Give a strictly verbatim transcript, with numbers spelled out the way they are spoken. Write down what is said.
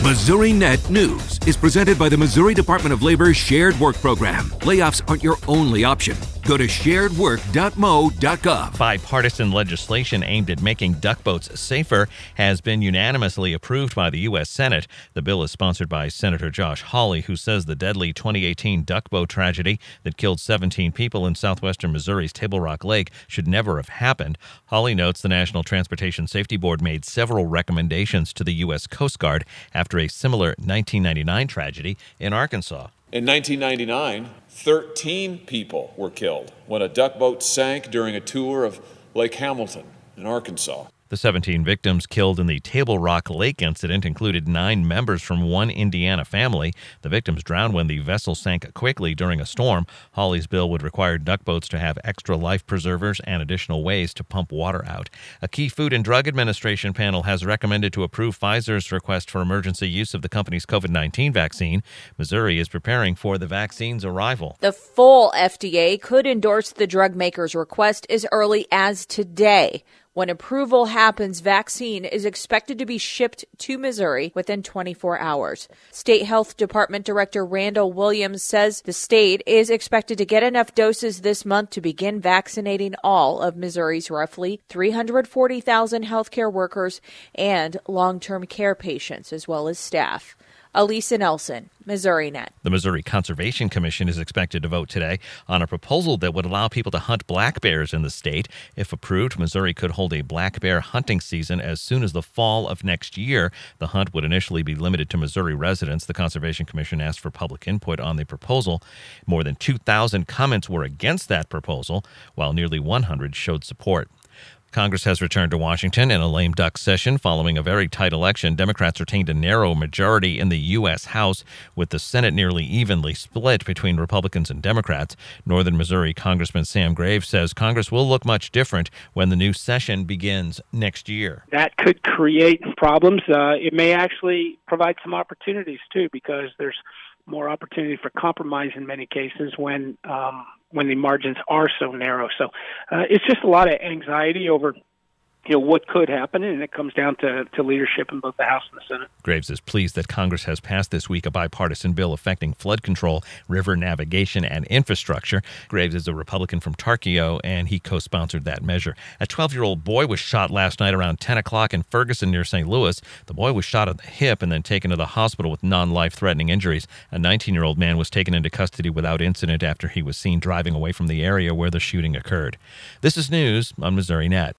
Missouri Net News is presented by the Missouri Department of Labor's Shared Work Program. Layoffs aren't your only option. Go to shared work dot m o dot gov. Bipartisan legislation aimed at making duck boats safer has been unanimously approved by the U S Senate. The bill is sponsored by Senator Josh Hawley, who says the deadly twenty eighteen duck boat tragedy that killed seventeen people in southwestern Missouri's Table Rock Lake should never have happened. Hawley notes the National Transportation Safety Board made several recommendations to the U S Coast Guard after a similar nineteen ninety-nine tragedy in Arkansas. In nineteen ninety-nine, thirteen people were killed when a duck boat sank during a tour of Lake Hamilton in Arkansas. The seventeen victims killed in the Table Rock Lake incident included nine members from one Indiana family. The victims drowned when the vessel sank quickly during a storm. Hawley's bill would require duck boats to have extra life preservers and additional ways to pump water out. A key Food and Drug Administration panel has recommended to approve Pfizer's request for emergency use of the company's covid nineteen vaccine. Missouri is preparing for the vaccine's arrival. The full F D A could endorse the drug maker's request as early as today. When approval happens, vaccine is expected to be shipped to Missouri within twenty-four hours. State Health Department Director Randall Williams says the state is expected to get enough doses this month to begin vaccinating all of Missouri's roughly three hundred forty thousand healthcare workers and long-term care patients, as well as staff. Elisa Nelson, Missouri Net. The Missouri Conservation Commission is expected to vote today on a proposal that would allow people to hunt black bears in the state. If approved, Missouri could hold a black bear hunting season as soon as the fall of next year. The hunt would initially be limited to Missouri residents. The Conservation Commission asked for public input on the proposal. More than two thousand comments were against that proposal, while nearly one hundred showed support. Congress has returned to Washington in a lame duck session following a very tight election. Democrats retained a narrow majority in the U S House, with the Senate nearly evenly split between Republicans and Democrats. Northern Missouri Congressman Sam Graves says Congress will look much different when the new session begins next year. That could create problems. Uh, it may actually provide some opportunities, too, because there's more opportunity for compromise in many cases when um, when the margins are so narrow. So uh, it's just a lot of anxiety over, you know, what could happen, and it comes down to, to leadership in both the House and the Senate. Graves is pleased that Congress has passed this week a bipartisan bill affecting flood control, river navigation, and infrastructure. Graves is a Republican from Tarkio, and he co-sponsored that measure. A twelve-year-old boy was shot last night around ten o'clock in Ferguson near Saint Louis. The boy was shot at the hip and then taken to the hospital with non-life-threatening injuries. A nineteen-year-old man was taken into custody without incident after he was seen driving away from the area where the shooting occurred. This is news on Missouri Net.